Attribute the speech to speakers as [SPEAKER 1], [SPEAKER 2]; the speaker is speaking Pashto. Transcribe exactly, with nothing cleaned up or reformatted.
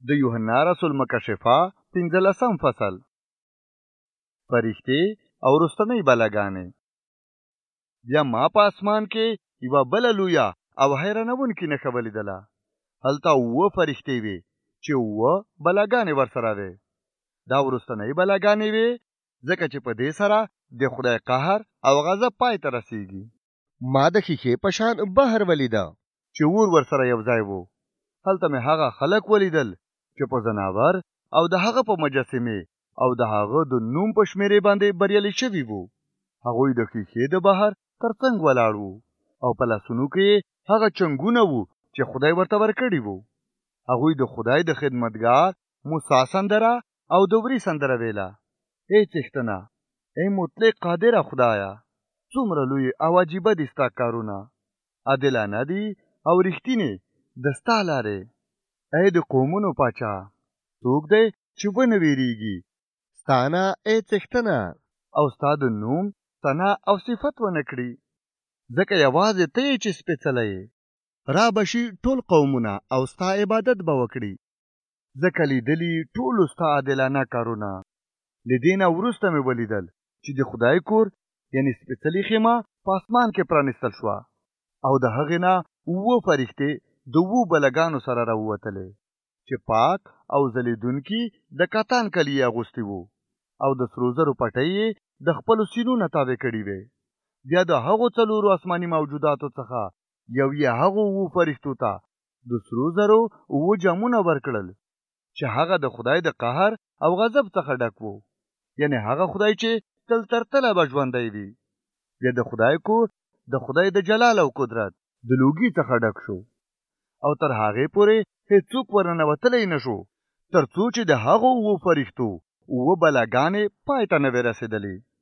[SPEAKER 1] د یوحنا رسول مکشفه پنځلسم فصل. فرښتې او وروستنۍ بلاګانې. بیا ما په اسمان کې یوه بله لویه او حیرانوونکې نښه ولیدله. هلته اووه فرښتې وې چې اووه بلاګانې ورسره وې. دا وروستنۍ بلاګانې وې ځکه چې په دې سره د خدای قهر او غضب پای ته رسیږي. ما د ښیښې په شان بحر ولیده چې اور ورسره یو ځای وو. هلته مې هغه خلک ولیدل چې په ځناور او د هغه په مجسمې او د هغه د نوم په شمیرې باندې بریالي شوي وو. هغوی د ښیښې د بحر ترڅنګ ولاړ وو او په لاسونو کې هغه چنګونه وو چې خدای ورته ورکړي وو. هغوی د خدای د خدمتګار موسی سندره او د وري سندره ویله. ای څښتنه، ای مطلق قادره خدایه، څومره لوی او عجیبه دي ستا کارونه، عادلانه دي او رښتینې د ستا لارې. ای د قومونو پاچا، څوک دی چې ونه ویریږي ستا نه ای څښتنه او ستا د نوم ثنا او صفت ونه کړي، ځکه یوازې ته یې چې سپېڅلی یې. را به شي ټول قومونه او ستا عبادت به وکړي، ځکه لیدلي ټولو ستا عادلانه کارونه. له دې نه وروسته مې ولیدل چې د خدای کور یعنې سپېڅلې خیمه په اسمان کې پرانیستل شوه او د هغې نه اووه فرښتې د اوو بلګانو سره راووتلې چې پاک او ځلېدونکي د کتان کلیې اغوستې وو او د سرو زرو پټۍ یې د خپلو سینو نه تاوې کړي وې. بیا د هغو څلورو آسماني موجوداتو څخه یو یې هغو اوو فرښتو ته د سرو زرو اووه جامونه ورکړل چې هغه د خدای د قهر او غضب څخه ډک وو، یعنې هغه خدای چې تل تر تله به ژوندی وي. بیا د خدای کور د خدای د جلال او قدرت د لوګي څخه ډک شو او تر هغې پورې هیڅوک ورننوتلی نه شو تر څو چې د هغو اوو فرښتو اووه بلاګانې پای ته نه وې رسېدلې.